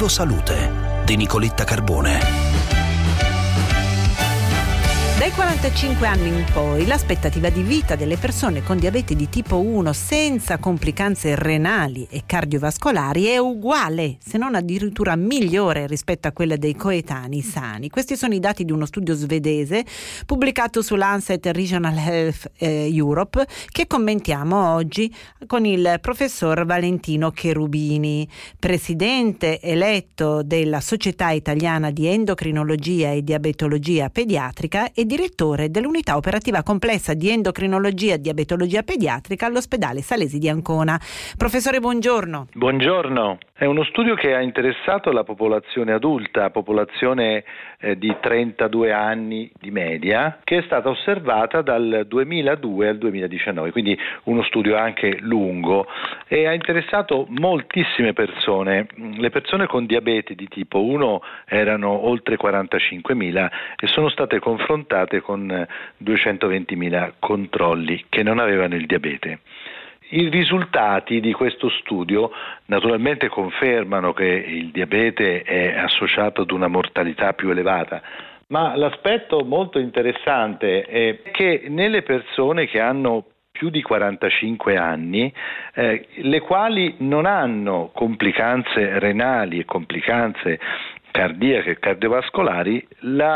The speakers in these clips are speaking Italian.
Vivo Salute di Nicoletta Carbone. Dai 45 anni in poi l'aspettativa di vita delle persone con diabete di tipo 1 senza complicanze renali e cardiovascolari è uguale, se non addirittura migliore rispetto a quella dei coetanei sani. Questi sono i dati di uno studio svedese pubblicato su Lancet Regional Health Europe, che commentiamo oggi con il professor Valentino Cherubini, presidente eletto della Società Italiana di Endocrinologia e Diabetologia Pediatrica e direttore dell'unità operativa complessa di endocrinologia e diabetologia pediatrica all'ospedale Salesi di Ancona. Professore, buongiorno. Buongiorno. È uno studio che ha interessato la popolazione adulta, popolazione di 32 anni di media, che è stata osservata dal 2002 al 2019, quindi uno studio anche lungo, e ha interessato moltissime persone. Le persone con diabete di tipo 1 erano oltre 45.000 e sono state confrontate con 220.000 controlli che non avevano il diabete. I risultati di questo studio naturalmente confermano che il diabete è associato ad una mortalità più elevata, ma l'aspetto molto interessante è che nelle persone che hanno più di 45 anni, le quali non hanno complicanze renali e complicanze cardiache e cardiovascolari,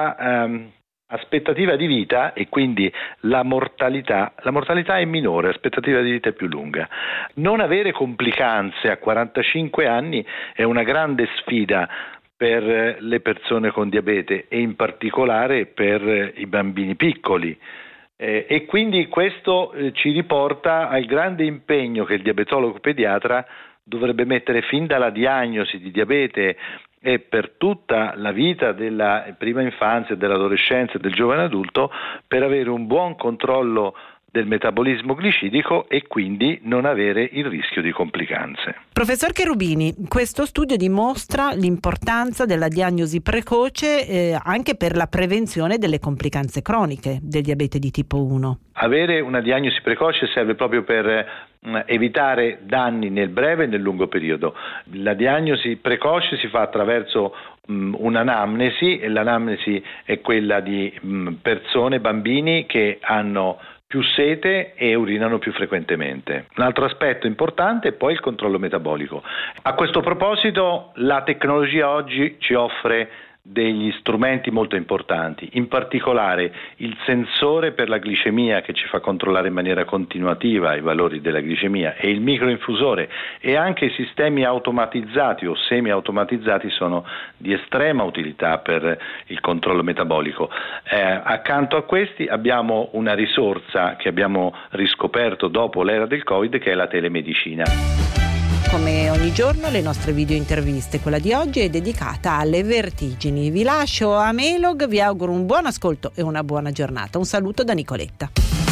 aspettativa di vita e quindi la mortalità è minore, l'aspettativa di vita è più lunga. Non avere complicanze a 45 anni è una grande sfida per le persone con diabete e in particolare per i bambini piccoli. E quindi questo ci riporta al grande impegno che il diabetologo pediatra dovrebbe mettere fin dalla diagnosi di diabete e per tutta la vita della prima infanzia, dell'adolescenza e del giovane adulto, per avere un buon controllo del metabolismo gliциdico e quindi non avere il rischio di complicanze. Professor Cherubini, questo studio dimostra l'importanza della diagnosi precoce anche per la prevenzione delle complicanze croniche del diabete di tipo 1. Avere una diagnosi precoce serve proprio per evitare danni nel breve e nel lungo periodo. La diagnosi precoce si fa attraverso un'anamnesi, e l'anamnesi è quella di persone, bambini che hanno più sete e urinano più frequentemente. Un altro aspetto importante è poi il controllo metabolico. A questo proposito la tecnologia oggi ci offre degli strumenti molto importanti, in particolare il sensore per la glicemia che ci fa controllare in maniera continuativa i valori della glicemia e il microinfusore, e anche i sistemi automatizzati o semi-automatizzati sono di estrema utilità per il controllo metabolico. Accanto a questi abbiamo una risorsa che abbiamo riscoperto dopo l'era del Covid, che è la telemedicina. Come ogni giorno le nostre video interviste, quella di oggi è dedicata alle vertigini. Vi lascio a Melog, vi auguro un buon ascolto e una buona giornata. Un saluto da Nicoletta.